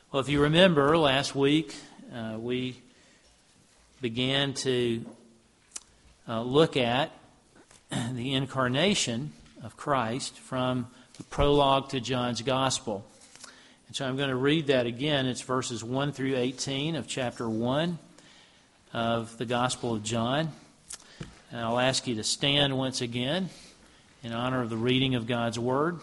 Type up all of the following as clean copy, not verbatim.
Well, if you remember, last week we began to look at the incarnation of Christ from the prologue to John's Gospel. And so I'm going to read that again. It's verses 1 through 18 of chapter 1 of the Gospel of John. And I'll ask you to stand once again in honor of the reading of God's Word.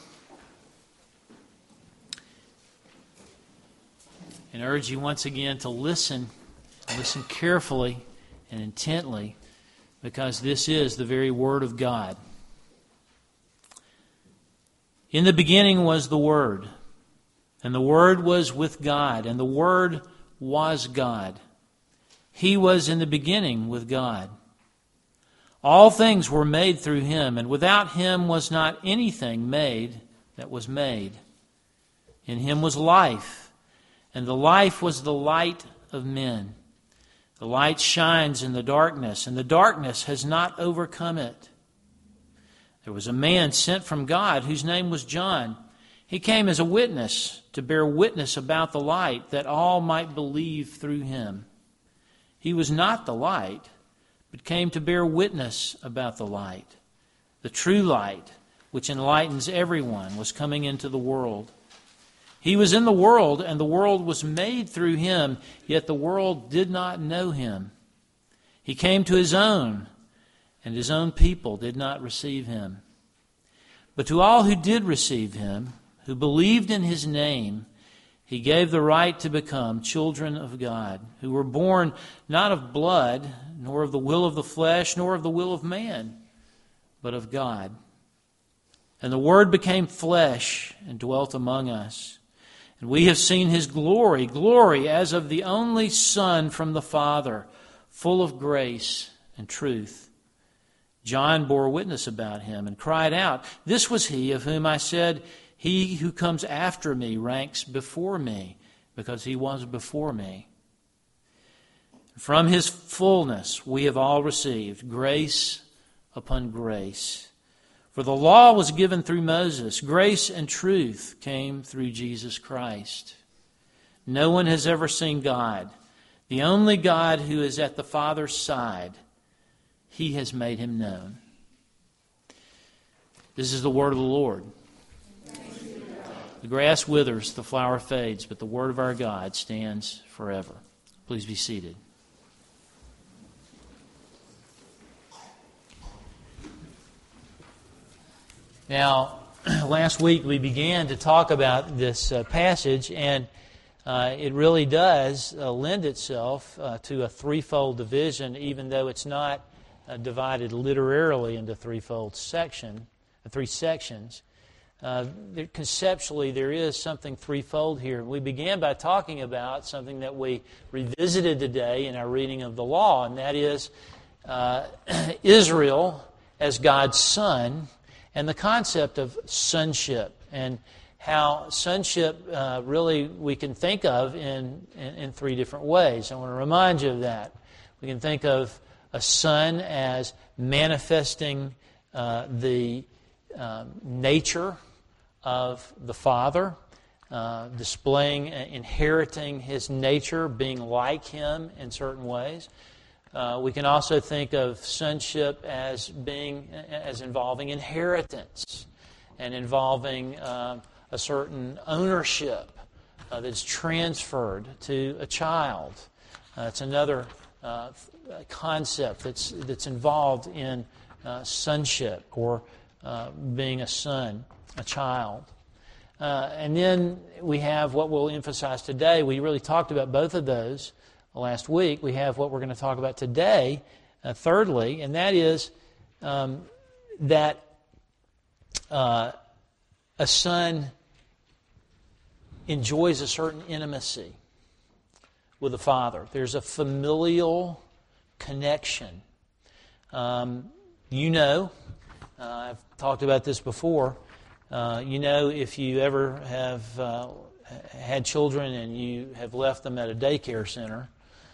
And urge you once again to listen carefully and intently, because this is the very Word of God. In the beginning was the Word, and the Word was with God, and the Word was God. He was in the beginning with God. All things were made through Him, and without Him was not anything made that was made. In Him was life, and the life was the light of men. The light shines in the darkness, and the darkness has not overcome it. There was a man sent from God whose name was John. He came as a witness to bear witness about the light, that all might believe through him. He was not the light, but came to bear witness about the light. The true light, which enlightens everyone, was coming into the world. He was in the world, and the world was made through Him, yet the world did not know Him. He came to His own, and His own people did not receive Him. But to all who did receive Him, who believed in His name, He gave the right to become children of God, who were born not of blood, nor of the will of the flesh, nor of the will of man, but of God. And the Word became flesh and dwelt among us. And we have seen His glory, glory as of the only Son from the Father, full of grace and truth. John bore witness about Him and cried out, "This was He of whom I said, 'He who comes after me ranks before me,' because He was before me." From His fullness we have all received grace upon grace. For the law was given through Moses. Grace and truth came through Jesus Christ. No one has ever seen God. The only God who is at the Father's side, He has made Him known. This is the word of the Lord. The grass withers, the flower fades, but the word of our God stands forever. Please be seated. Now, last week we began to talk about this passage, and it really does lend itself to a threefold division, even though it's not divided literally into three sections. Conceptually, there is something threefold here. We began by talking about something that we revisited today in our reading of the law, and that is Israel as God's son, and the concept of sonship, and how sonship really we can think of in three different ways. I want to remind you of that. We can think of a son as manifesting the nature of the Father, displaying, inheriting His nature, being like Him in certain ways. We can also think of sonship as involving inheritance and involving a certain ownership that's transferred to a child. It's another concept that's involved in sonship, or being a son, a child. And then we have what we'll emphasize today. We really talked about both of those last week. We have what we're going to talk about today, thirdly, and that is that a son enjoys a certain intimacy with the father. There's a familial connection. I've talked about this before. If you ever have had children and you have left them at a daycare center,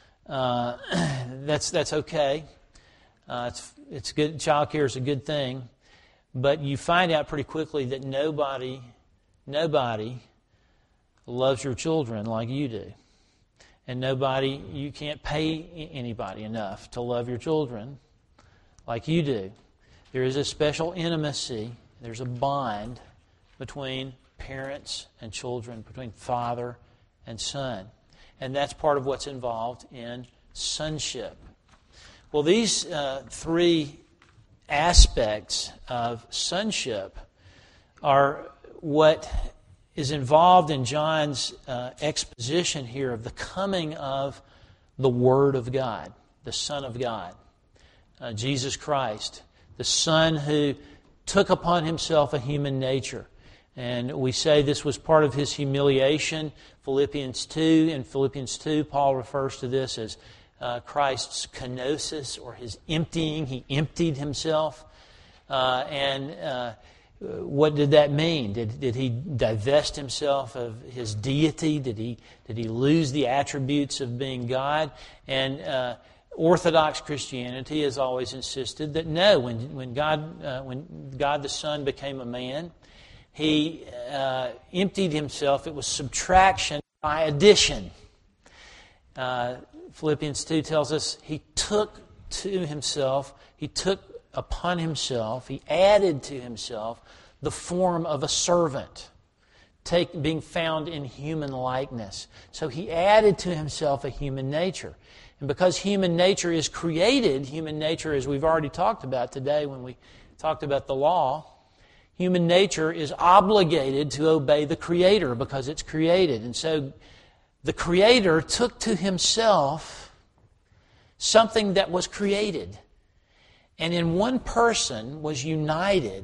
that's okay. It's good. Child care is a good thing, but you find out pretty quickly that nobody loves your children like you do. And you can't pay anybody enough to love your children like you do. There is a special intimacy, there's a bond between parents and children, between father and son. And that's part of what's involved in sonship. Well, these three aspects of sonship are what is involved in John's exposition here of the coming of the Word of God, the Son of God, Jesus Christ, the Son who took upon Himself a human nature. And we say this was part of His humiliation. Philippians 2, in Philippians 2, Paul refers to this as Christ's kenosis, or His emptying. He emptied Himself. What did that mean? Did He divest Himself of His deity? Did He lose the attributes of being God? And Orthodox Christianity has always insisted that no, when God the Son became a man, He emptied Himself. It was subtraction by addition. Philippians 2 tells us He took upon Himself, He added to Himself the form of a servant, being found in human likeness. So He added to Himself a human nature. And because human nature is created, human nature, as we've already talked about today when we talked about the law, human nature is obligated to obey the Creator because it's created. And so the Creator took to Himself something that was created. And in one person was united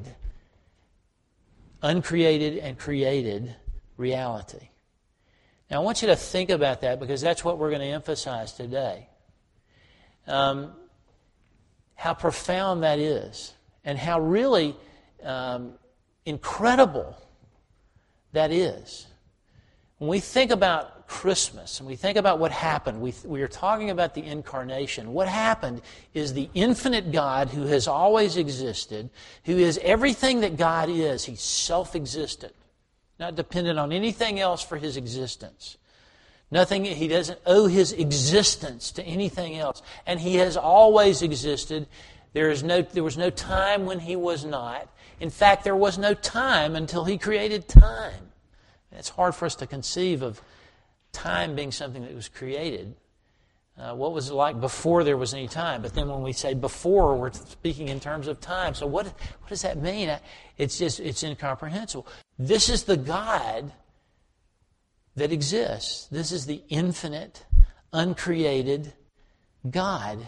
uncreated and created reality. Now I want you to think about that because that's what we're going to emphasize today. How profound that is and how really incredible that is. When we think about Christmas and we think about what happened, we are talking about the incarnation. What happened is the infinite God who has always existed, who is everything that God is. He's self-existent, not dependent on anything else for His existence. He doesn't owe His existence to anything else. And He has always existed. There was no time when He was not. In fact, there was no time until He created time. It's hard for us to conceive of time being something that was created. What was it like before there was any time? But then when we say before, we're speaking in terms of time. So what does that mean? It's incomprehensible. This is the God that exists. This is the infinite, uncreated God.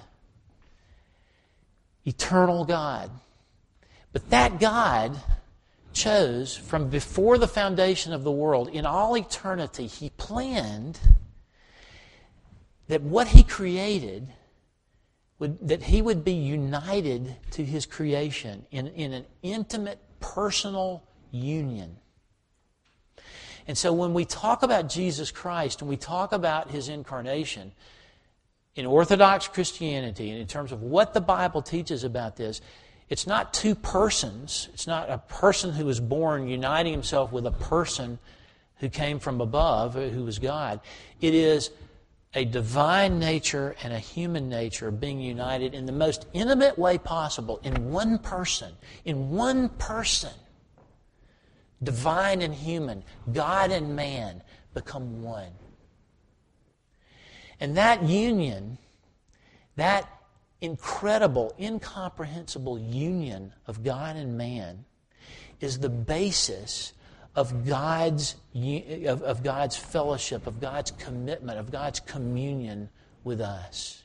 Eternal God. But that God chose from before the foundation of the world, in all eternity, He planned that what He created, that He would be united to His creation in an intimate, personal union. And so when we talk about Jesus Christ and we talk about His incarnation, in Orthodox Christianity, and in terms of what the Bible teaches about this, it's not two persons. It's not a person who was born uniting himself with a person who came from above, who was God. It is a divine nature and a human nature being united in the most intimate way possible in one person. In one person. Divine and human, God and man become one. And that union, that incredible, incomprehensible union of God and man is the basis of God's fellowship, of God's commitment, of God's communion with us.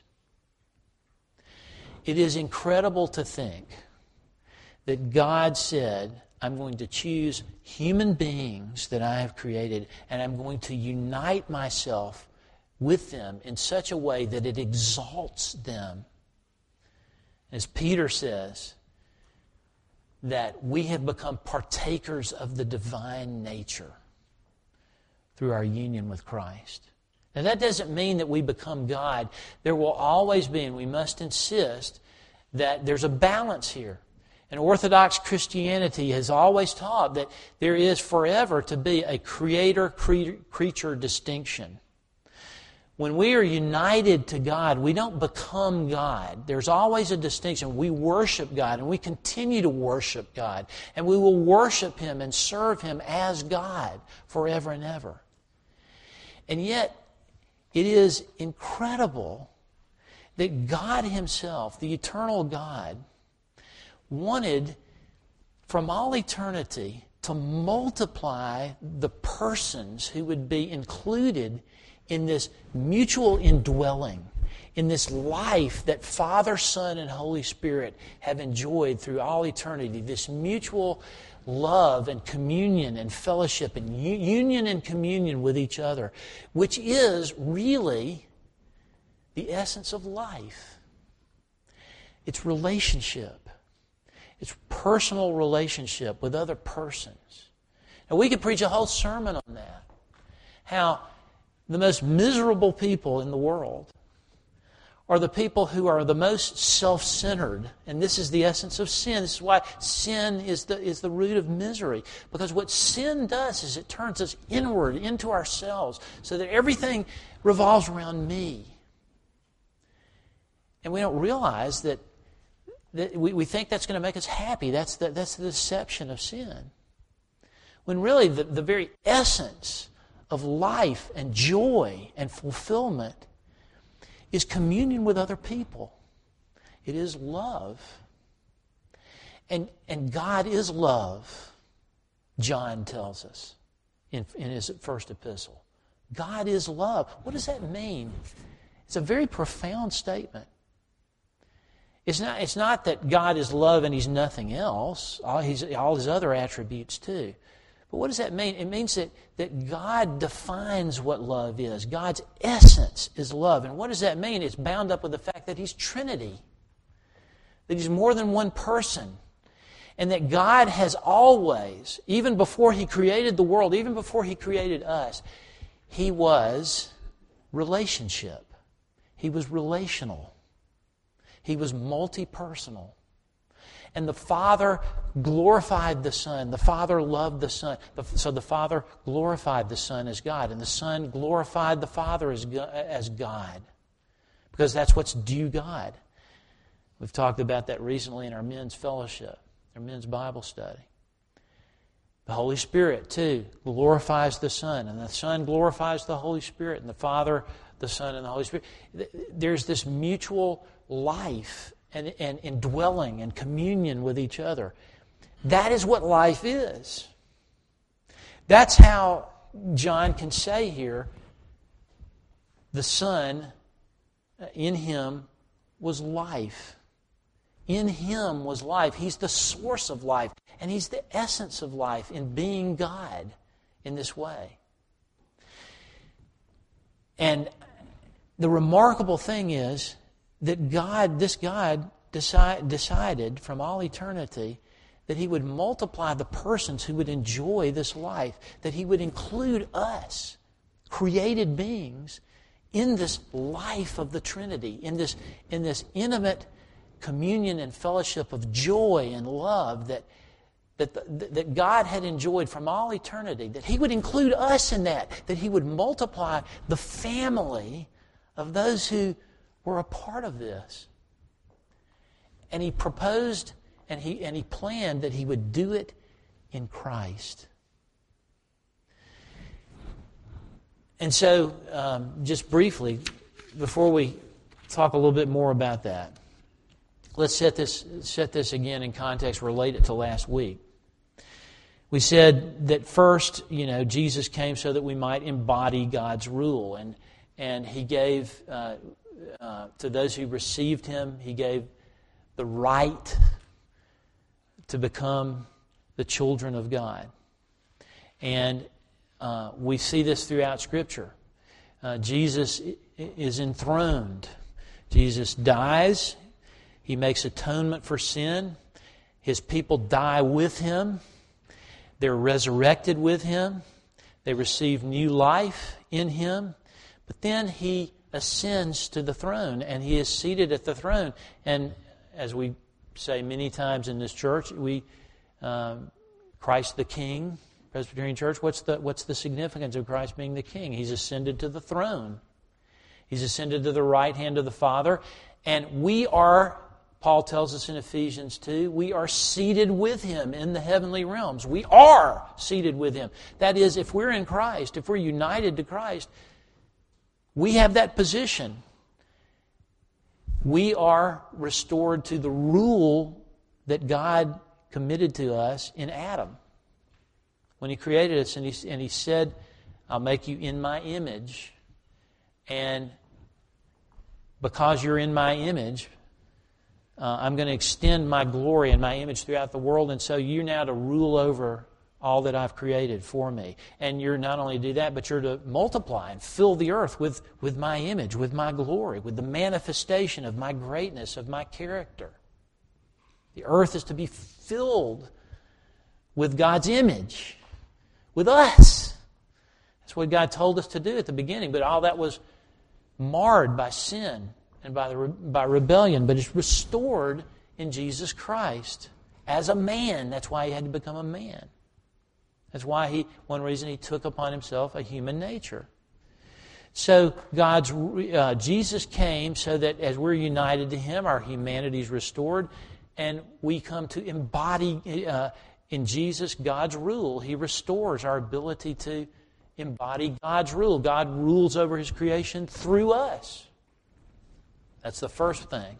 It is incredible to think that God said, I'm going to choose human beings that I have created and I'm going to unite myself with them in such a way that it exalts them. As Peter says, that we have become partakers of the divine nature through our union with Christ. Now that doesn't mean that we become God. There will always be, and we must insist, that there's a balance here. And Orthodox Christianity has always taught that there is forever to be a creator-creature distinction. When we are united to God, we don't become God. There's always a distinction. We worship God, and we continue to worship God. And we will worship Him and serve Him as God forever and ever. And yet, it is incredible that God Himself, the eternal God, wanted from all eternity to multiply the persons who would be included in this mutual indwelling, in this life that Father, Son, and Holy Spirit have enjoyed through all eternity, this mutual love and communion and fellowship and union and communion with each other, which is really the essence of life. It's relationship. It's personal relationship with other persons. And we could preach a whole sermon on that. How the most miserable people in the world are the people who are the most self-centered. And this is the essence of sin. This is why sin is the root of misery. Because what sin does is it turns us inward into ourselves so that everything revolves around me. And we don't realize that we think that's going to make us happy. That's the deception of sin. When really the very essence of life and joy and fulfillment is communion with other people. It is love. And God is love, John tells us in his first epistle. God is love. What does that mean? It's a very profound statement. It's not that God is love and He's nothing else. All His other attributes too. But what does that mean? It means that God defines what love is. God's essence is love. And what does that mean? It's bound up with the fact that He's Trinity. That He's more than one person. And that God has always, even before He created the world, even before He created us, He was relationship. He was relational. He was multi-personal. And the Father glorified the Son. The Father loved the Son. So the Father glorified the Son as God. And the Son glorified the Father as God. Because that's what's due God. We've talked about that recently in our men's fellowship, our men's Bible study. The Holy Spirit, too, glorifies the Son. And the Son glorifies the Holy Spirit. And the Father, the Son, and the Holy Spirit. There's this mutual life and indwelling and communion with each other. That is what life is. That's how John can say here, the Son, in Him was life. In Him was life. He's the source of life. And He's the essence of life in being God in this way. And the remarkable thing is that this God decided from all eternity that He would multiply the persons who would enjoy this life, that He would include us, created beings, in this life of the Trinity, in this intimate communion and fellowship of joy and love that God had enjoyed from all eternity, that He would include us in that He would multiply the family of those who were a part of this. And He proposed and he planned that He would do it in Christ. And so, just briefly, before we talk a little bit more about that, let's set this again in context, relate it to last week. We said that first, Jesus came so that we might embody God's rule, and He gave to those who received Him, He gave the right to become the children of God. And we see this throughout Scripture. Jesus is enthroned. Jesus dies. He makes atonement for sin. His people die with Him. They're resurrected with Him. They receive new life in Him. But then He ascends to the throne, and He is seated at the throne. And as we say many times in this church, Christ the King, Presbyterian Church, what's the significance of Christ being the King? He's ascended to the throne. He's ascended to the right hand of the Father. And we are, Paul tells us in Ephesians 2, we are seated with Him in the heavenly realms. We are seated with Him. That is, if we're in Christ, if we're united to Christ, we have that position. We are restored to the rule that God committed to us in Adam. When He created us and He said, I'll make you in my image. And because you're in my image, I'm going to extend my glory and my image throughout the world. And so you're now to rule over all that I've created for me. And you're not only to do that, but you're to multiply and fill the earth with my image, with my glory, with the manifestation of my greatness, of my character. The earth is to be filled with God's image, with us. That's what God told us to do at the beginning. But all that was marred by sin and by rebellion. But it's restored in Jesus Christ as a man. That's why He had to become a man. That's why one reason He took upon Himself a human nature. So Jesus came so that as we're united to Him, our humanity is restored, and we come to embody in Jesus God's rule. He restores our ability to embody God's rule. God rules over His creation through us. That's the first thing.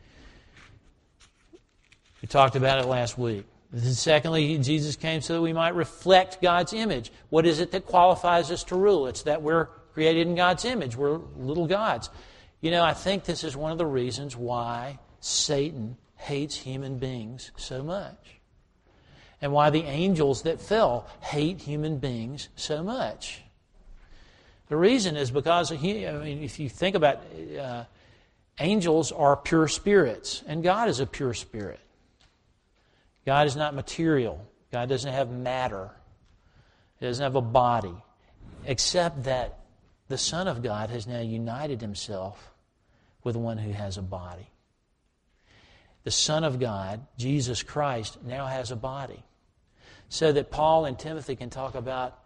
We talked about it last week. Secondly, Jesus came so that we might reflect God's image. What is it that qualifies us to rule? It's that we're created in God's image. We're little gods. I think this is one of the reasons why Satan hates human beings so much. And why the angels that fell hate human beings so much. The reason is because, if you think about it, angels are pure spirits, and God is a pure spirit. God is not material. God doesn't have matter. He doesn't have a body. Except that the Son of God has now united Himself with one who has a body. The Son of God, Jesus Christ, now has a body. So that Paul and Timothy can talk about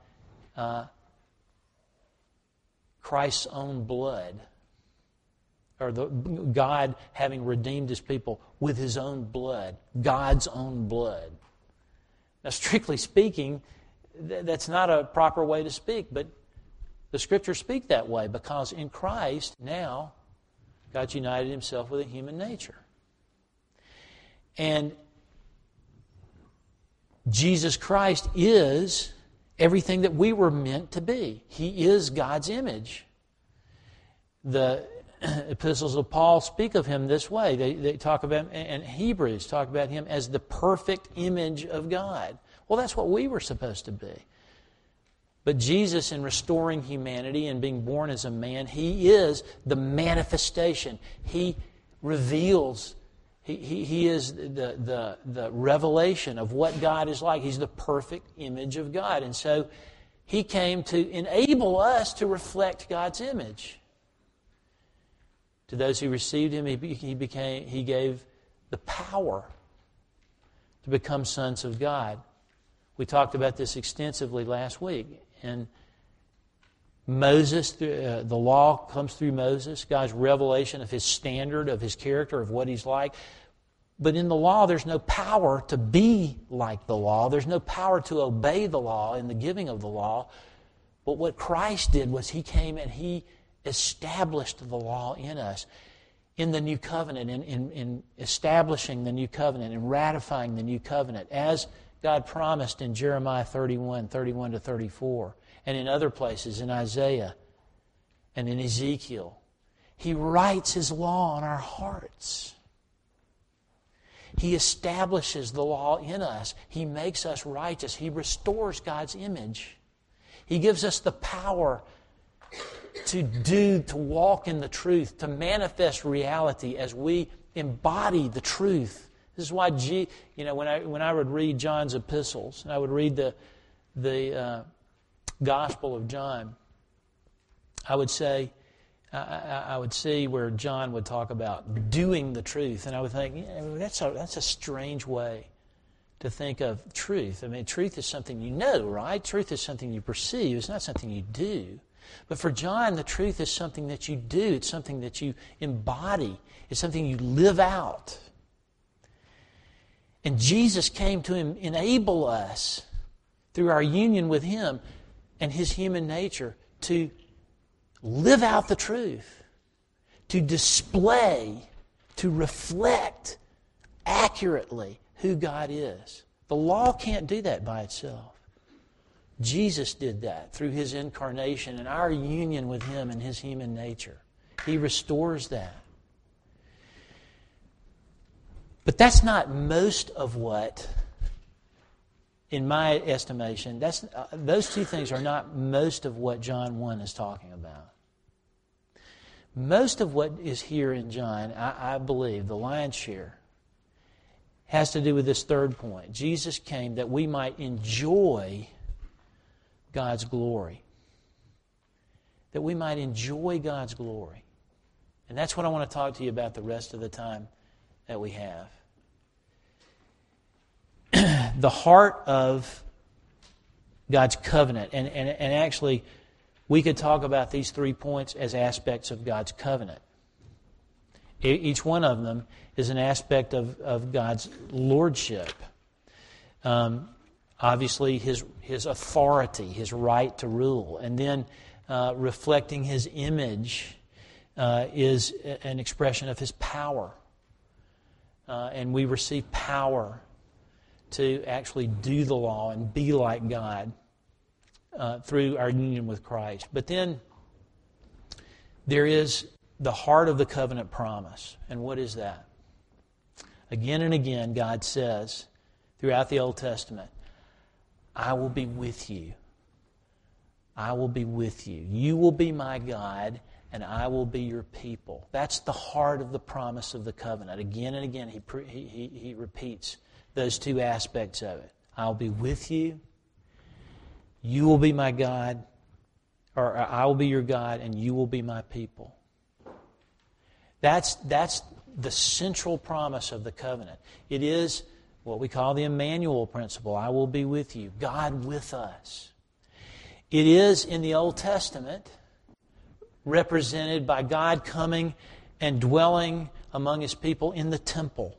Christ's own blood. Or God having redeemed His people with His own blood. God's own blood. Now, strictly speaking, that's not a proper way to speak, but the Scriptures speak that way because in Christ, now, God's united Himself with a human nature. And Jesus Christ is everything that we were meant to be. He is God's image. The epistles of Paul speak of Him this way. They talk about, and Hebrews talk about Him as the perfect image of God. Well, that's what we were supposed to be. But Jesus, in restoring humanity and being born as a man, He is the manifestation. He reveals. He is the revelation of what God is like. He's the perfect image of God. And so He came to enable us to reflect God's image. To those who received Him, He gave the power to become sons of God. We talked about this extensively last week. And Moses, the law comes through Moses, God's revelation of His standard, of His character, of what He's like. But in the law, there's no power to be like the law. There's no power to obey the law in the giving of the law. But what Christ did was He came and He established the law in us. In the new covenant, in establishing the new covenant and ratifying the new covenant, as God promised in Jeremiah 31 to 34, and in other places, in Isaiah and in Ezekiel. He writes His law on our hearts. He establishes the law in us. He makes us righteous. He restores God's image. He gives us the power to walk in the truth, to manifest reality as we embody the truth. This is why, when I would read John's epistles, and I would read the Gospel of John, I would say, I would see where John would talk about doing the truth, and I would think, that's a strange way to think of truth. I mean, truth is something you know, right? Truth is something you perceive. It's not something you do. But for John, the truth is something that you do. It's something that you embody. It's something you live out. And Jesus came to enable us, through our union with Him and His human nature, to live out the truth, to display, to reflect accurately who God is. The law can't do that by itself. Jesus did that through His incarnation and our union with Him and His human nature. He restores that. But that's not most of what, in my estimation, those two things are not most of what John 1 is talking about. Most of what is here in John, I believe, the lion's share, has to do with this third point. Jesus came that we might enjoy God's glory. That we might enjoy God's glory. And that's what I want to talk to you about the rest of the time that we have. The heart of God's covenant. And actually, we could talk about these 3 points as aspects of God's covenant. Each one of them is an aspect of God's lordship. Obviously, His authority, His right to rule. And then reflecting His image is an expression of His power. And we receive power to actually do the law and be like God through our union with Christ. But then there is the heart of the covenant promise. And what is that? Again and again, God says throughout the Old Testament, I will be with you. I will be with you. You will be my God, and I will be your people. That's the heart of the promise of the covenant. Again and again, he repeats those two aspects of it. I'll be with you. You will be my God, or I will be your God, and you will be my people. That's the central promise of the covenant. It is what we call the Emmanuel principle. I will be with you. God with us. It is in the Old Testament represented by God coming and dwelling among His people in the temple.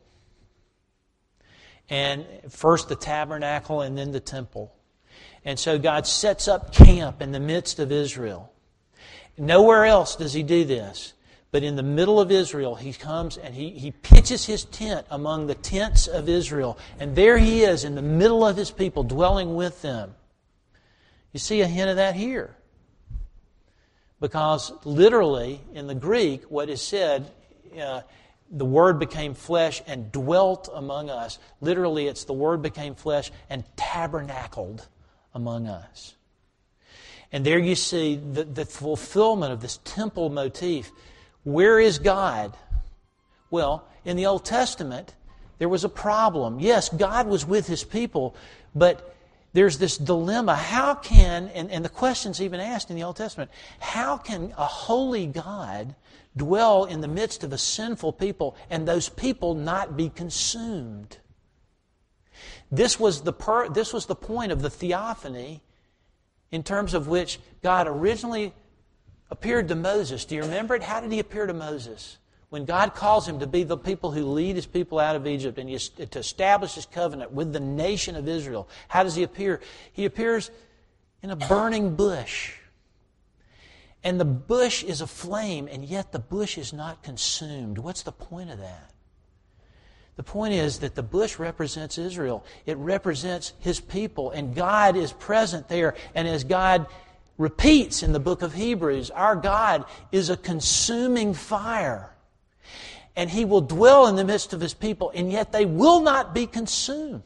And first the tabernacle and then the temple. And so God sets up camp in the midst of Israel. Nowhere else does He do this. But in the middle of Israel, He comes and He pitches His tent among the tents of Israel. And there He is in the middle of His people, dwelling with them. You see a hint of that here. Because literally, in the Greek, what is said, the Word became flesh and dwelt among us. Literally, it's the Word became flesh and tabernacled among us. And there you see the fulfillment of this temple motif. Where is God? Well, in the Old Testament, there was a problem. Yes, God was with His people, but there's this dilemma. How can, and the question's even asked in the Old Testament, how can a holy God dwell in the midst of a sinful people and those people not be consumed? This was the point of the theophany in terms of which God originally appeared to Moses. Do you remember it? How did He appear to Moses? When God calls him to be the people who lead His people out of Egypt and to establish His covenant with the nation of Israel, how does He appear? He appears in a burning bush. And the bush is aflame, and yet the bush is not consumed. What's the point of that? The point is that the bush represents Israel. It represents His people, and God is present there. And as God repeats in the book of Hebrews, our God is a consuming fire. And He will dwell in the midst of His people, and yet they will not be consumed.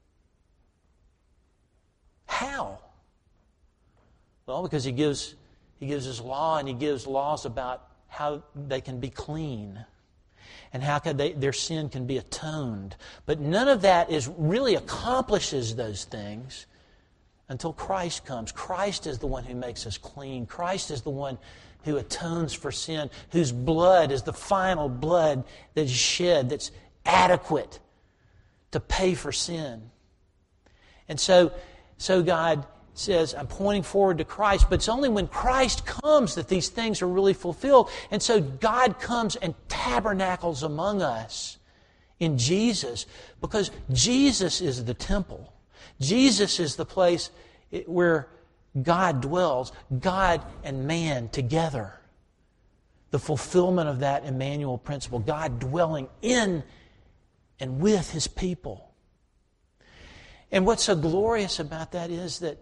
How? Well, because He gives His law, and He gives laws about how they can be clean and how their sin can be atoned. But none of that really accomplishes those things until Christ comes. Christ is the one who makes us clean. Christ is the one who atones for sin, whose blood is the final blood that is shed, that's adequate to pay for sin. And so God says, I'm pointing forward to Christ, but it's only when Christ comes that these things are really fulfilled. And so God comes and tabernacles among us in Jesus, because Jesus is the temple. Jesus is the place where God dwells, God and man together. The fulfillment of that Emmanuel principle, God dwelling in and with His people. And what's so glorious about that is that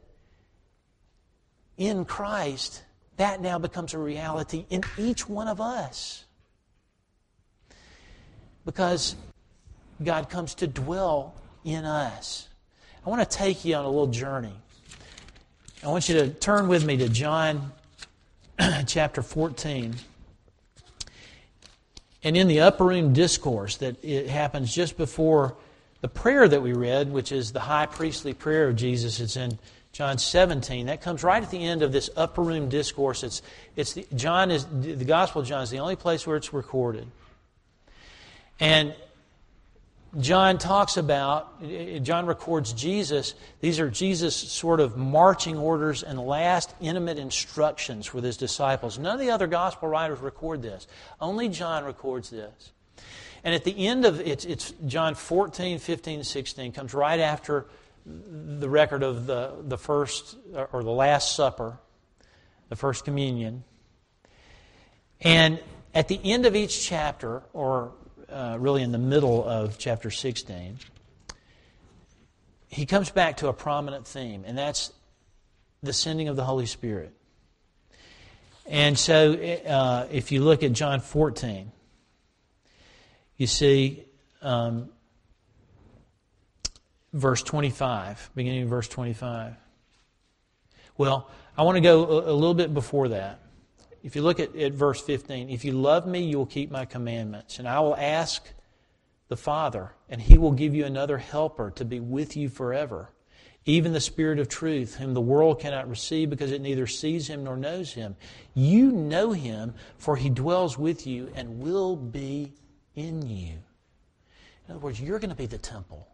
in Christ, that now becomes a reality in each one of us. Because God comes to dwell in us. I want to take you on a little journey. I want you to turn with me to John chapter 14. And in the upper room discourse that it happens just before the prayer that we read, which is the high priestly prayer of Jesus, it's in John 17. That comes right at the end of this upper room discourse. The Gospel of John is the only place where it's recorded. And John records Jesus. These are Jesus' sort of marching orders and last intimate instructions with His disciples. None of the other Gospel writers record this. Only John records this. And at the end of it's John 14, 15, 16, comes right after the record of the first or the Last Supper, the First Communion. And at the end of each chapter, or really in the middle of chapter 16, he comes back to a prominent theme, and that's the sending of the Holy Spirit. And so if you look at John 14, you see verse 25, beginning of verse 25. Well, I want to go a little bit before that. If you look at verse 15, if you love me, you will keep my commandments. And I will ask the Father, and He will give you another helper to be with you forever, even the Spirit of truth, whom the world cannot receive because it neither sees Him nor knows Him. You know Him, for He dwells with you and will be in you. In other words, you're going to be the temple.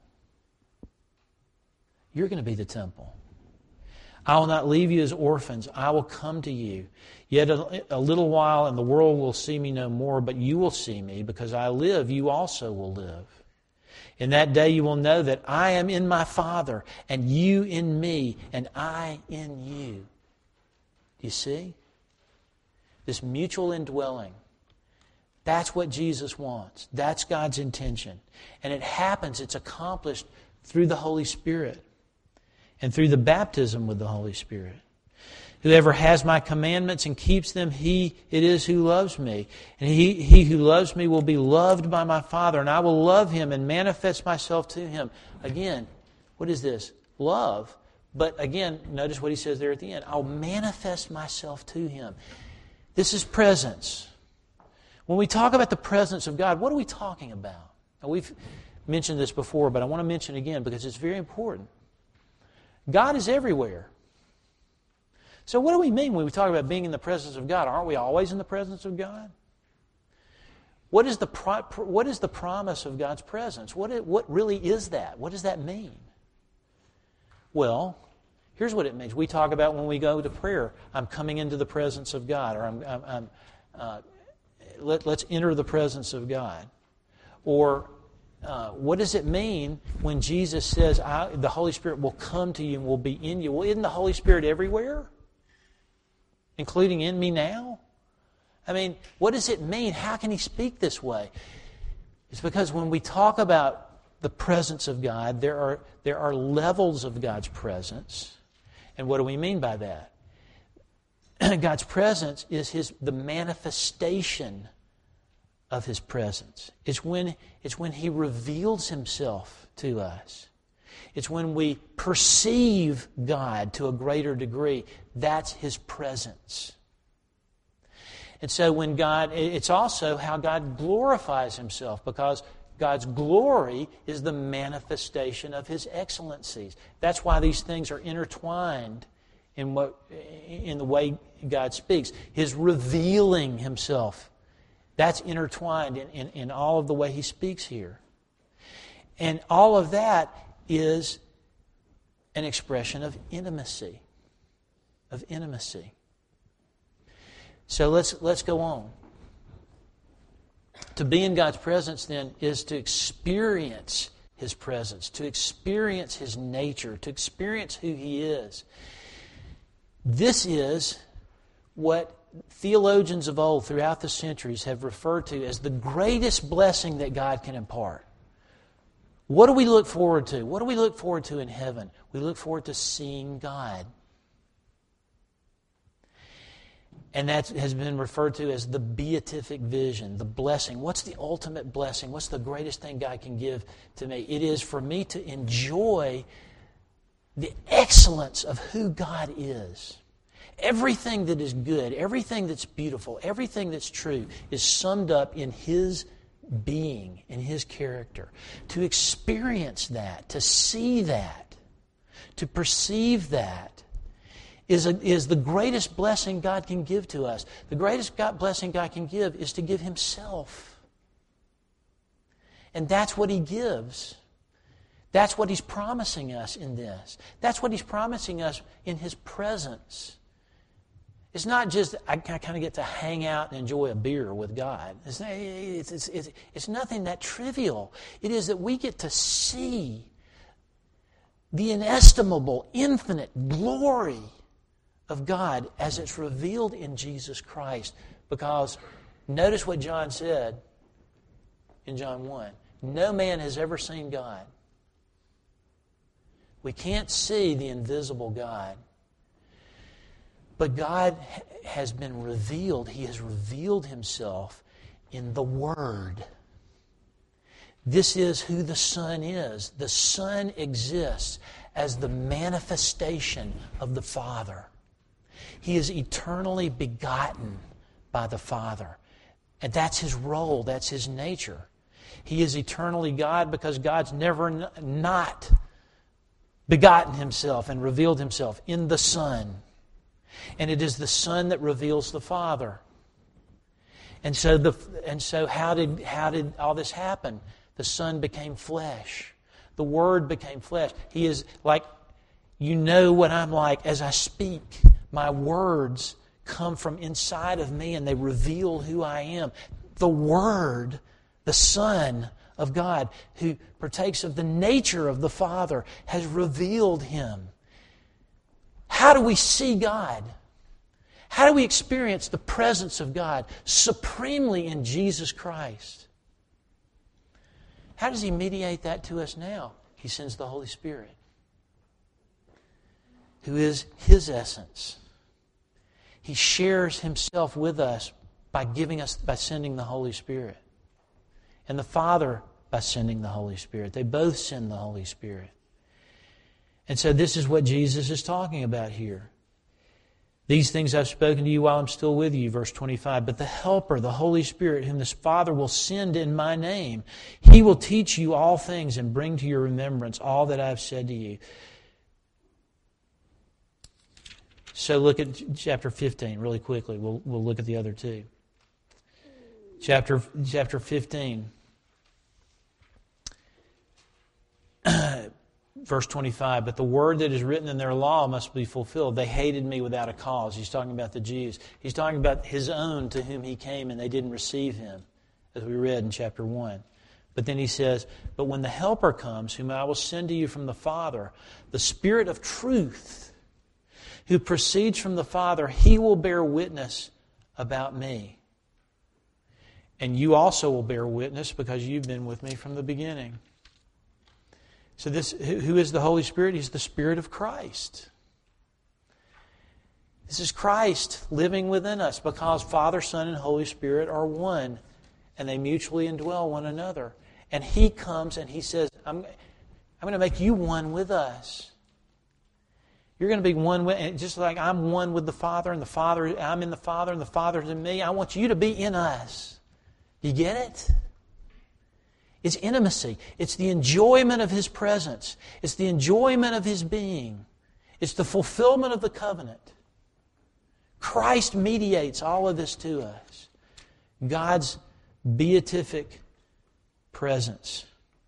You're going to be the temple. I will not leave you as orphans. I will come to you. Yet a little while, and the world will see me no more, but you will see me. Because I live, you also will live. In that day you will know that I am in my Father, and you in me, and I in you. Do you see? This mutual indwelling. That's what Jesus wants. That's God's intention. And it happens, it's accomplished through the Holy Spirit and through the baptism with the Holy Spirit. Whoever has my commandments and keeps them, he it is who loves me. And he who loves me will be loved by my Father, and I will love him and manifest myself to him. Again, what is this? Love. But again, notice what he says there at the end. I'll manifest myself to him. This is presence. When we talk about the presence of God, what are we talking about? Now, we've mentioned this before, but I want to mention it again because it's very important. God is everywhere. So what do we mean when we talk about being in the presence of God? Aren't we always in the presence of God? What is the promise of God's presence? What really is that? What does that mean? Well, here's what it means. We talk about when we go to prayer, I'm coming into the presence of God, or let's enter the presence of God. Or what does it mean when Jesus says the Holy Spirit will come to you and will be in you? Well, isn't the Holy Spirit everywhere? Including in me now? I mean, what does it mean? How can He speak this way? It's because when we talk about the presence of God, there are levels of God's presence. And what do we mean by that? God's presence is the manifestation of His presence. It's when He reveals Himself to us. It's when we perceive God to a greater degree. That's His presence. And so when it's also how God glorifies Himself, because God's glory is the manifestation of His excellencies. That's why these things are intertwined in the way God speaks. His revealing Himself, that's intertwined in all of the way He speaks here. And all of that is an expression of intimacy. Of intimacy. So let's go on. To be in God's presence, then, is to experience His presence, to experience His nature, to experience who He is. This is what theologians of old throughout the centuries have referred to as the greatest blessing that God can impart. What do we look forward to? What do we look forward to in heaven? We look forward to seeing God. And that has been referred to as the beatific vision, the blessing. What's the ultimate blessing? What's the greatest thing God can give to me? It is for me to enjoy the excellence of who God is. Everything that is good, everything that's beautiful, everything that's true is summed up in His being, in His character. To experience that, to see that, to perceive that, is the greatest blessing God can give to us. The greatest blessing God can give is to give Himself. And that's what He gives. That's what He's promising us in this. That's what He's promising us in His presence. It's not just I kind of get to hang out and enjoy a beer with God. It's nothing that trivial. It is that we get to see the inestimable, infinite glory of God as it's revealed in Jesus Christ. Because notice what John said in John 1. No man has ever seen God. We can't see the invisible God. But God has been revealed. He has revealed Himself in the Word. This is who the Son is. The Son exists as the manifestation of the Father. He is eternally begotten by the Father. And that's His role. That's His nature. He is eternally God because God's never not begotten Himself and revealed Himself in the Son. And it is the Son that reveals the Father. And so how did all this happen? The Son became flesh. The Word became flesh. He is like, you know what I'm like as I speak. My words come from inside of me and they reveal who I am. The Word, the Son of God, who partakes of the nature of the Father, has revealed Him. How do we see God? How do we experience the presence of God supremely in Jesus Christ? How does He mediate that to us now? He sends the Holy Spirit, who is His essence. He shares Himself with us by sending the Holy Spirit. And the Father by sending the Holy Spirit. They both send the Holy Spirit. And so this is what Jesus is talking about here. These things I've spoken to you while I'm still with you, verse 25. But the Helper, the Holy Spirit, whom the Father will send in my name, He will teach you all things and bring to your remembrance all that I've said to you. So look at chapter 15 really quickly. We'll look at the other two. Chapter 15. Verse 25, but the word that is written in their law must be fulfilled. They hated me without a cause. He's talking about the Jews. He's talking about His own to whom He came and they didn't receive Him, as we read in chapter 1. But then He says, but when the Helper comes, whom I will send to you from the Father, the Spirit of truth, who proceeds from the Father, He will bear witness about me. And you also will bear witness because you've been with me from the beginning. So who is the Holy Spirit? He's the Spirit of Christ. This is Christ living within us because Father, Son, and Holy Spirit are one, and they mutually indwell one another. And He comes and He says, I'm going to make you one with us. You're going to be one with, and just like I'm one with the Father, and I'm in the Father, and the Father's in me. I want you to be in us. You get it? It's intimacy. It's the enjoyment of His presence. It's the enjoyment of His being. It's the fulfillment of the covenant. Christ mediates all of this to us. God's beatific presence.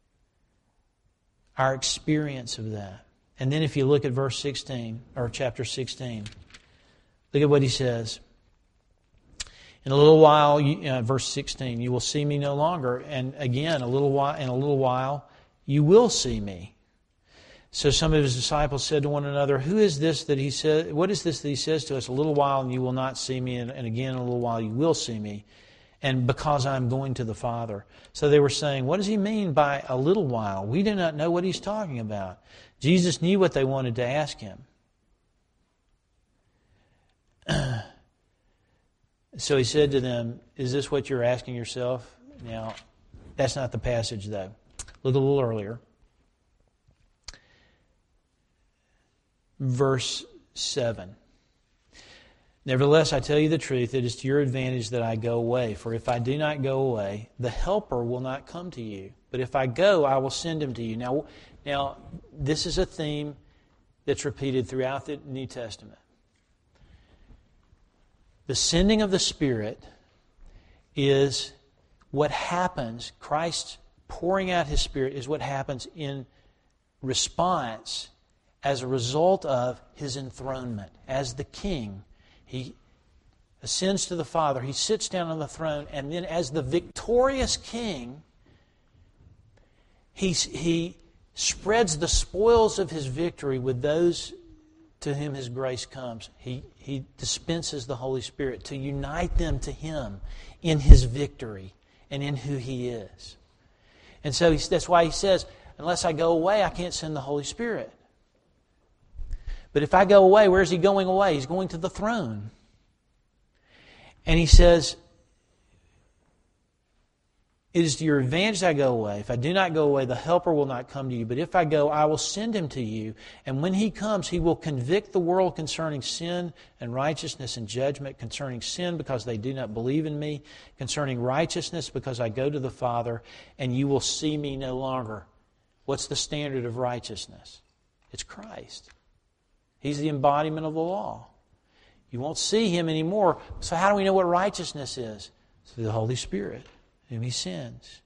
Our experience of that. And then if you look at verse 16, or chapter 16, look at what he says. In a little while, verse 16, you will see me no longer. And again, in a little while, you will see me. So some of his disciples said to one another, "Who is this that he said? What is this that he says to us? A little while and you will not see me, and again in a little while you will see me, and because I am going to the Father." So they were saying, "What does he mean by a little while? We do not know what he's talking about." Jesus knew what they wanted to ask him. So he said to them, "Is this what you're asking yourself?" Now, that's not the passage, though. Look a little earlier. Verse 7. "Nevertheless, I tell you the truth, it is to your advantage that I go away. For if I do not go away, the Helper will not come to you. But if I go, I will send him to you." Now, this is a theme that's repeated throughout the New Testament. The sending of the Spirit is what happens. Christ pouring out His Spirit is what happens in response as a result of His enthronement. As the King, He ascends to the Father. He sits down on the throne. And then as the victorious King, He spreads the spoils of His victory with those to whom His grace comes. He dispenses the Holy Spirit to unite them to Him in His victory and in who He is. And so that's why He says, unless I go away, I can't send the Holy Spirit. But if I go away, where's He going away? He's going to the throne. And He says, "It is to your advantage that I go away. If I do not go away, the Helper will not come to you. But if I go, I will send him to you. And when he comes, he will convict the world concerning sin and righteousness and judgment. Concerning sin, because they do not believe in me. Concerning righteousness, because I go to the Father, and you will see me no longer." What's the standard of righteousness? It's Christ. He's the embodiment of the law. You won't see Him anymore. So how do we know what righteousness is? It's through the Holy Spirit, whom He sends.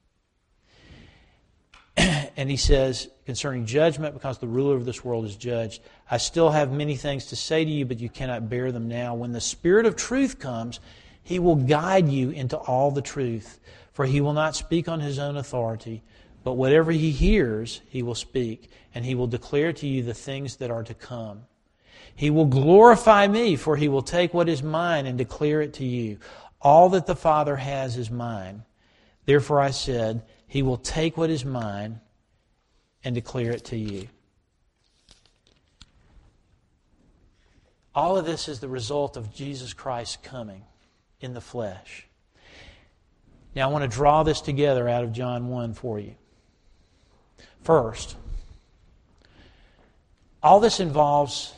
And He says, concerning judgment, because the ruler of this world is judged, "I still have many things to say to you, but you cannot bear them now. When the Spirit of truth comes, He will guide you into all the truth. For He will not speak on His own authority, but whatever He hears, He will speak, and He will declare to you the things that are to come. He will glorify me, for He will take what is mine and declare it to you. All that the Father has is mine. Therefore I said, He will take what is mine and declare it to you." All of this is the result of Jesus Christ coming in the flesh. Now I want to draw this together out of John 1 for you. First, all this involves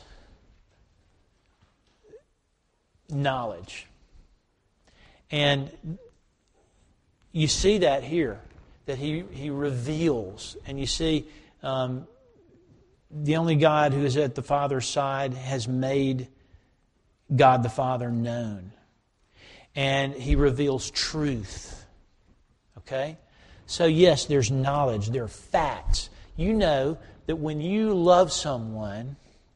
knowledge. And you see that here, that he reveals. And you see the only God who is at the Father's side has made God the Father known. And He reveals truth. Okay? So yes, there's knowledge, there are facts. You know that when you love someone,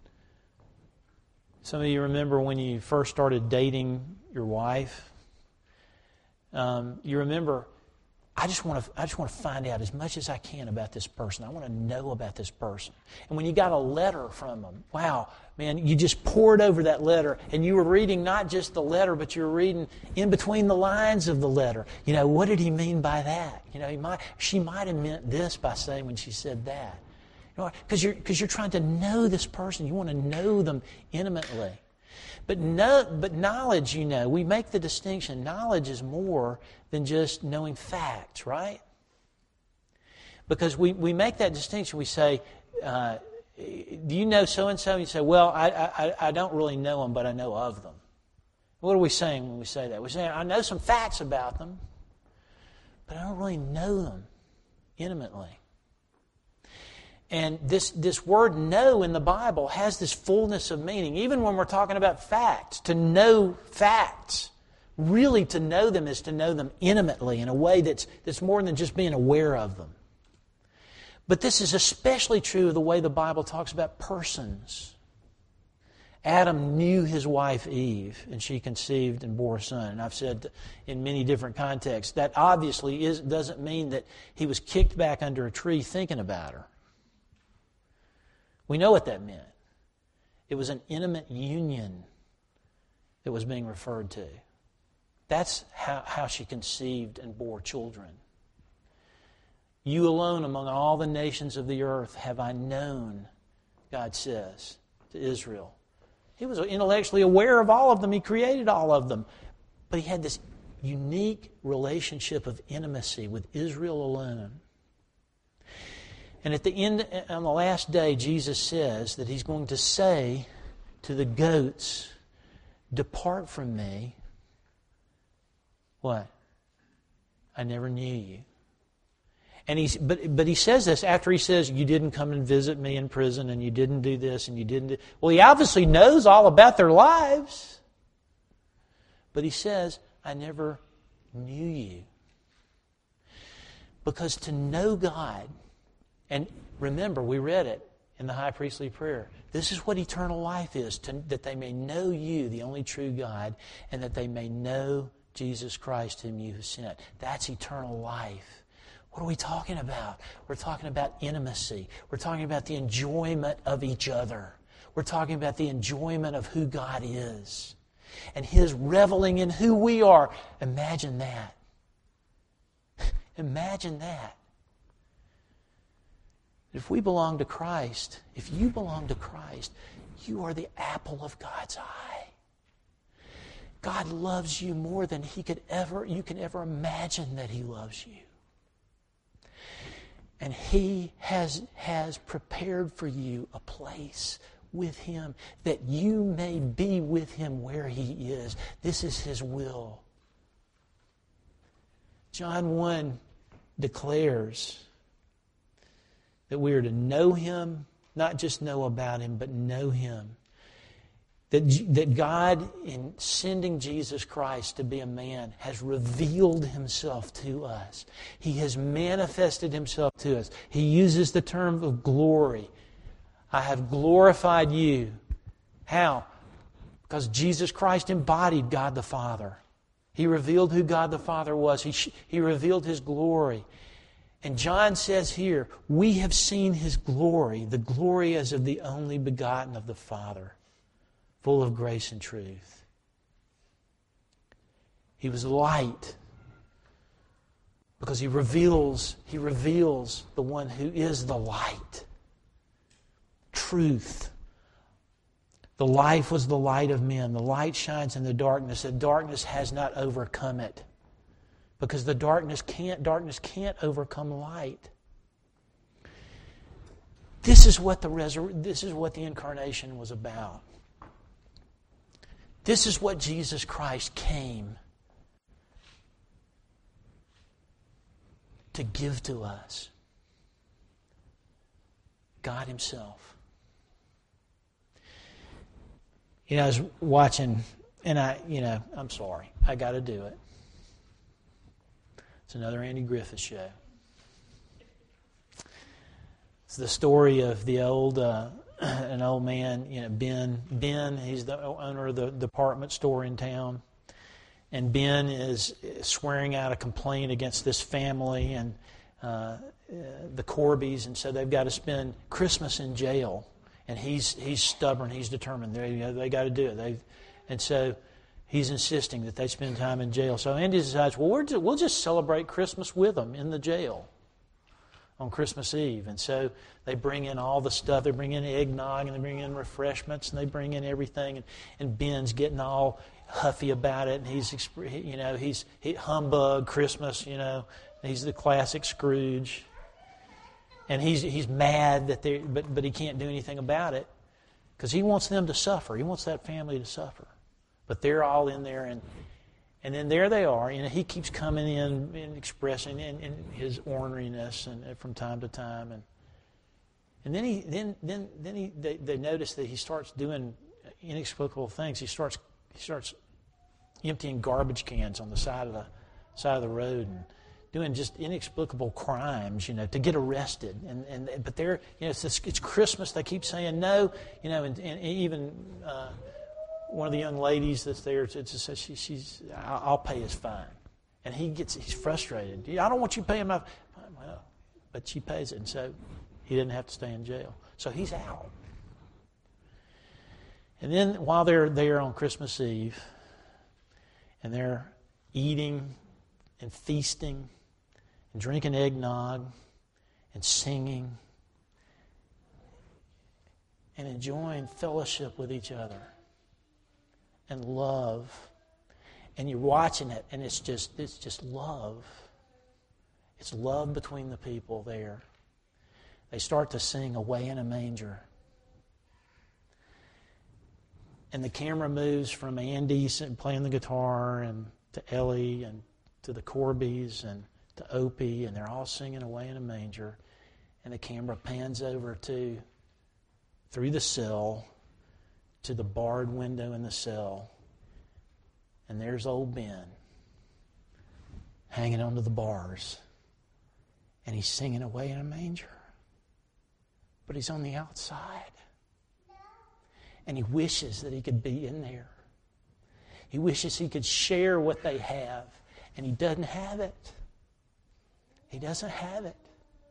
some of you remember when you first started dating your wife. You remember, I just want to find out as much as I can about this person. I want to know about this person. And when you got a letter from them, wow, man, you just poured over that letter, and you were reading not just the letter, but you were reading in between the lines of the letter. You know, what did he mean by that? You know, she might have meant this by saying when she said that. Because you're trying to know this person. You want to know them intimately. But knowledge, we make the distinction. Knowledge is more than just knowing facts, right? Because we make that distinction. We say, do you know so-and-so? And you say, well, I don't really know them, but I know of them. What are we saying when we say that? We're saying, I know some facts about them, but I don't really know them. intimately. And this word know in the Bible has this fullness of meaning. Even when we're talking about facts, to know facts, really to know them is to know them intimately in a way that's more than just being aware of them. But this is especially true of the way the Bible talks about persons. Adam knew his wife Eve, and she conceived and bore a son. And I've said in many different contexts, that obviously doesn't mean that he was kicked back under a tree thinking about her. We know what that meant. It was an intimate union that was being referred to. That's how she conceived and bore children. You alone among all the nations of the earth have I known, God says to Israel. He was intellectually aware of all of them. He created all of them. But he had this unique relationship of intimacy with Israel alone. And at the end, on the last day, Jesus says that he's going to say to the goats, "Depart from me." What? "I never knew you." And but he says this after he says, "You didn't come and visit me in prison, and you didn't do this, and you didn't do..." Well, he obviously knows all about their lives. But he says, "I never knew you." Because to know God, and remember, we read it in the high priestly prayer. This is what eternal life is, that they may know you, the only true God, and that they may know Jesus Christ whom you have sent. That's eternal life. What are we talking about? We're talking about intimacy. We're talking about the enjoyment of each other. We're talking about the enjoyment of who God is. And His reveling in who we are. Imagine that. Imagine that. If we belong to Christ, if you belong to Christ, you are the apple of God's eye. God loves you more than you can ever imagine that He loves you. And He has prepared for you a place with Him that you may be with Him where He is. This is His will. John 1 declares that we are to know Him, not just know about Him, but know Him. That God, in sending Jesus Christ to be a man, has revealed Himself to us. He has manifested Himself to us. He uses the term of glory. I have glorified you. How? Because Jesus Christ embodied God the Father. He revealed who God the Father was. He revealed His glory. And John says here, we have seen His glory, the glory as of the only begotten of the Father, full of grace and truth. He was light because He reveals the one who is the light. Truth. The life was the light of men. The light shines in the darkness. The darkness has not overcome it. Because the darkness can't overcome light. This is what the incarnation was about. This is what Jesus Christ came to give to us. God Himself. I was watching, and I'm sorry, I got to do it. It's another Andy Griffith show. It's the story of an old man, Ben. Ben, he's the owner of the department store in town. And Ben is swearing out a complaint against this family and the Corbys, and so they've got to spend Christmas in jail. And he's stubborn. He's determined. They got to do it. And so he's insisting that they spend time in jail. So Andy decides, well, we'll just celebrate Christmas with them in the jail on Christmas Eve. And so they bring in all the stuff. They bring in eggnog, and they bring in refreshments, and they bring in everything. And Ben's getting all huffy about it, and he's humbug Christmas. He's the classic Scrooge. And he's mad that but he can't do anything about it because he wants them to suffer. He wants that family to suffer. But they're all in there, And then there they are. He keeps coming in and expressing in his orneriness and from time to time. And then they notice that he starts doing inexplicable things. He starts emptying garbage cans on the side of the road and doing just inexplicable crimes, to get arrested. But they're, it's Christmas. They keep saying no, and even one of the young ladies that's there says she's I'll pay his fine, and he's frustrated. I don't want you paying my, well, but she pays it, and so he didn't have to stay in jail. So he's out. And then while they're there on Christmas Eve, and they're eating and feasting and drinking eggnog and singing and enjoying fellowship with each other and love, and you're watching it, and it's just love. It's love between the people there. They start to sing "Away in a Manger." And the camera moves from Andy playing the guitar and to Ellie and to the Corbys and to Opie, and they're all singing "Away in a Manger." And the camera pans over through the cell to the barred window in the cell. And there's old Ben hanging onto the bars. And he's singing "Away in a Manger." But he's on the outside. And he wishes that he could be in there. He wishes he could share what they have. And he doesn't have it. He doesn't have it.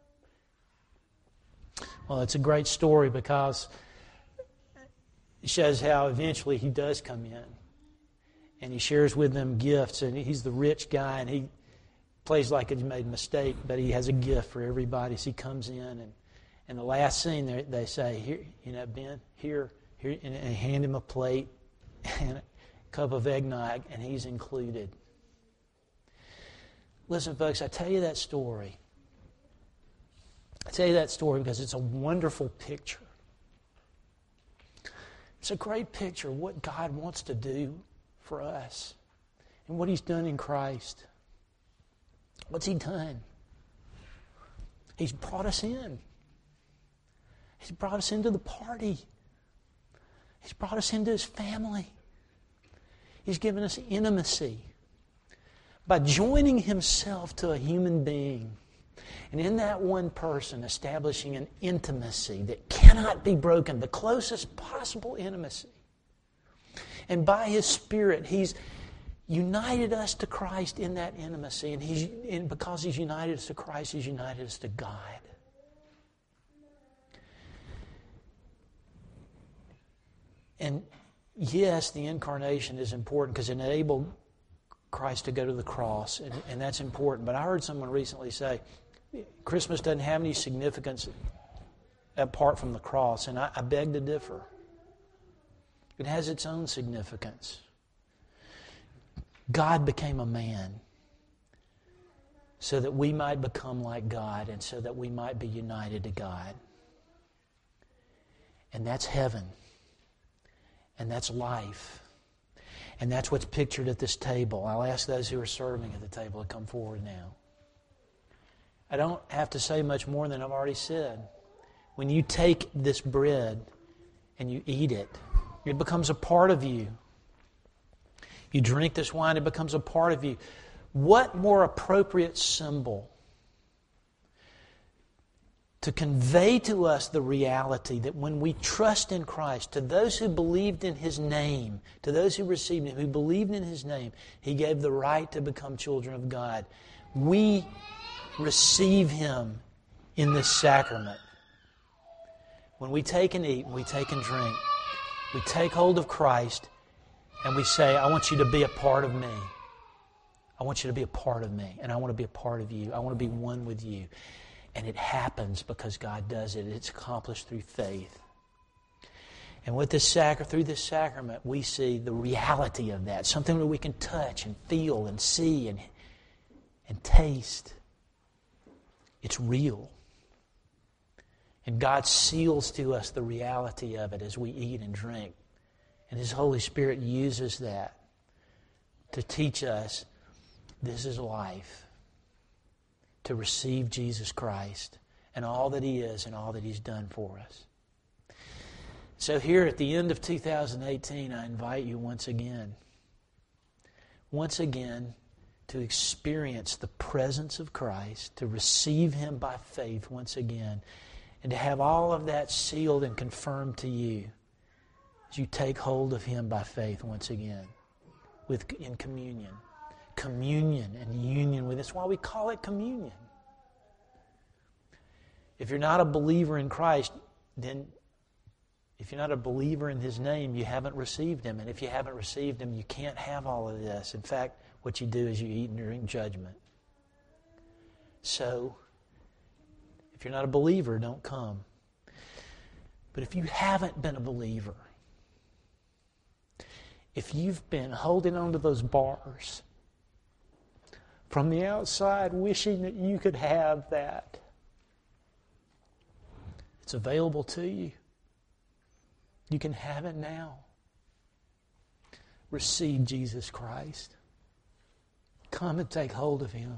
Well, it's a great story because it shows how eventually he does come in. And he shares with them gifts. And he's the rich guy, and he plays like he's made a mistake, but he has a gift for everybody. So he comes in, and the last scene, they say, "Here, Ben, here," and they hand him a plate and a cup of eggnog, and he's included. Listen, folks, I tell you that story. I tell you that story because it's a wonderful picture. It's a great picture of what God wants to do for us and what He's done in Christ. What's He done? He's brought us in. He's brought us into the party. He's brought us into His family. He's given us intimacy by joining Himself to a human being. And in that one person, establishing an intimacy that cannot be broken, the closest possible intimacy. And by His Spirit, He's united us to Christ in that intimacy. And because He's united us to Christ, He's united us to God. And yes, the incarnation is important because it enabled Christ to go to the cross, and that's important. But I heard someone recently say, Christmas doesn't have any significance apart from the cross, and I beg to differ. It has its own significance. God became a man so that we might become like God and so that we might be united to God. And that's heaven. And that's life. And that's what's pictured at this table. I'll ask those who are serving at the table to come forward now. I don't have to say much more than I've already said. When you take this bread and you eat it, it becomes a part of you. You drink this wine, it becomes a part of you. What more appropriate symbol to convey to us the reality that when we trust in Christ, to those who believed in His name, to those who received Him, who believed in His name, He gave the right to become children of God. We receive Him in this sacrament. When we take and eat, we take and drink, we take hold of Christ and we say, I want you to be a part of me. I want you to be a part of me, and I want to be a part of you. I want to be one with you. And it happens because God does it. It's accomplished through faith. And with this through this sacrament, we see the reality of that, something that we can touch and feel and see and taste. It's real. And God seals to us the reality of it as we eat and drink. And His Holy Spirit uses that to teach us this is life, to receive Jesus Christ and all that He is and all that He's done for us. So here at the end of 2018, I invite you once again to experience the presence of Christ, to receive Him by faith once again, and to have all of that sealed and confirmed to you as you take hold of Him by faith once again in communion. Communion and union with. That's why we call it communion. If you're not a believer in Christ, then if you're not a believer in His name, you haven't received Him. And if you haven't received Him, you can't have all of this. In fact, what you do is you eat and drink judgment. So, if you're not a believer, don't come. But if you haven't been a believer, if you've been holding on to those bars from the outside, wishing that you could have that, it's available to you. You can have it now. Receive Jesus Christ. Come and take hold of Him.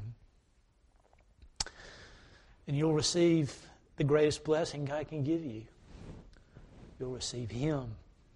And you'll receive the greatest blessing God can give you. You'll receive Him.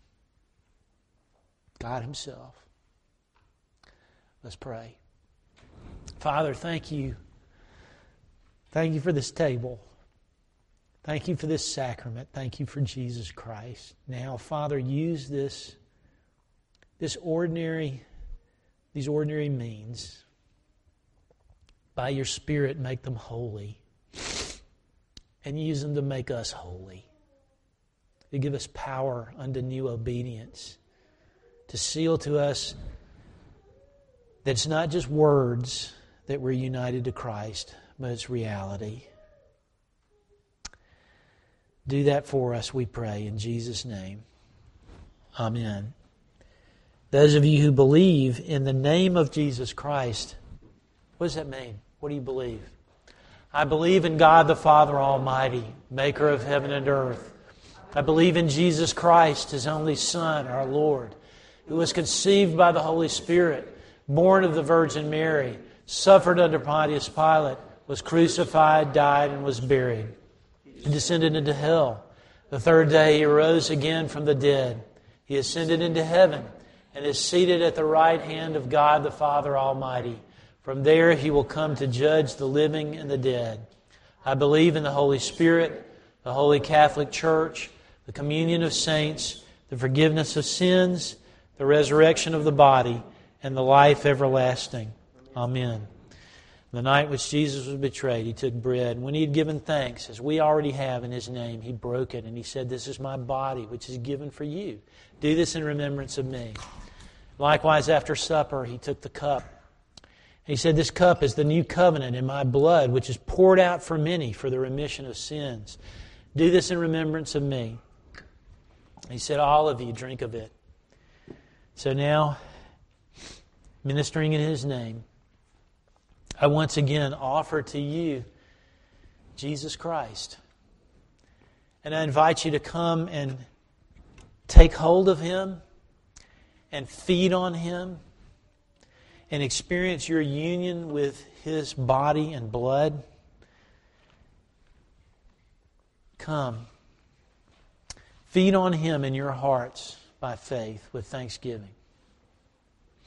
God Himself. Let's pray. Father, thank you. Thank you for this table. Thank you for this sacrament. Thank you for Jesus Christ. Now, Father, use these ordinary means. By your Spirit, make them holy. And use them to make us holy. To give us power unto new obedience. To seal to us that it's not just words that we're united to Christ, but it's reality. Do that for us, we pray, in Jesus' name. Amen. Those of you who believe in the name of Jesus Christ, what does that mean? What do you believe? I believe in God the Father Almighty, maker of heaven and earth. I believe in Jesus Christ, His only Son, our Lord, who was conceived by the Holy Spirit, born of the Virgin Mary, suffered under Pontius Pilate, was crucified, died, and was buried. He descended into hell. The third day He arose again from the dead. He ascended into heaven and is seated at the right hand of God the Father Almighty. From there He will come to judge the living and the dead. I believe in the Holy Spirit, the Holy Catholic Church, the communion of saints, the forgiveness of sins, the resurrection of the body, and the life everlasting. Amen. The night which Jesus was betrayed, He took bread. And when He had given thanks, as we already have in His name, He broke it and He said, "This is my body, which is given for you. Do this in remembrance of me." Likewise, after supper, He took the cup. He said, "This cup is the new covenant in my blood, which is poured out for many for the remission of sins. Do this in remembrance of me." He said, "All of you drink of it." So now, ministering in His name, I once again offer to you Jesus Christ. And I invite you to come and take hold of Him and feed on Him and experience your union with His body and blood. Come. Feed on Him in your hearts by faith with thanksgiving.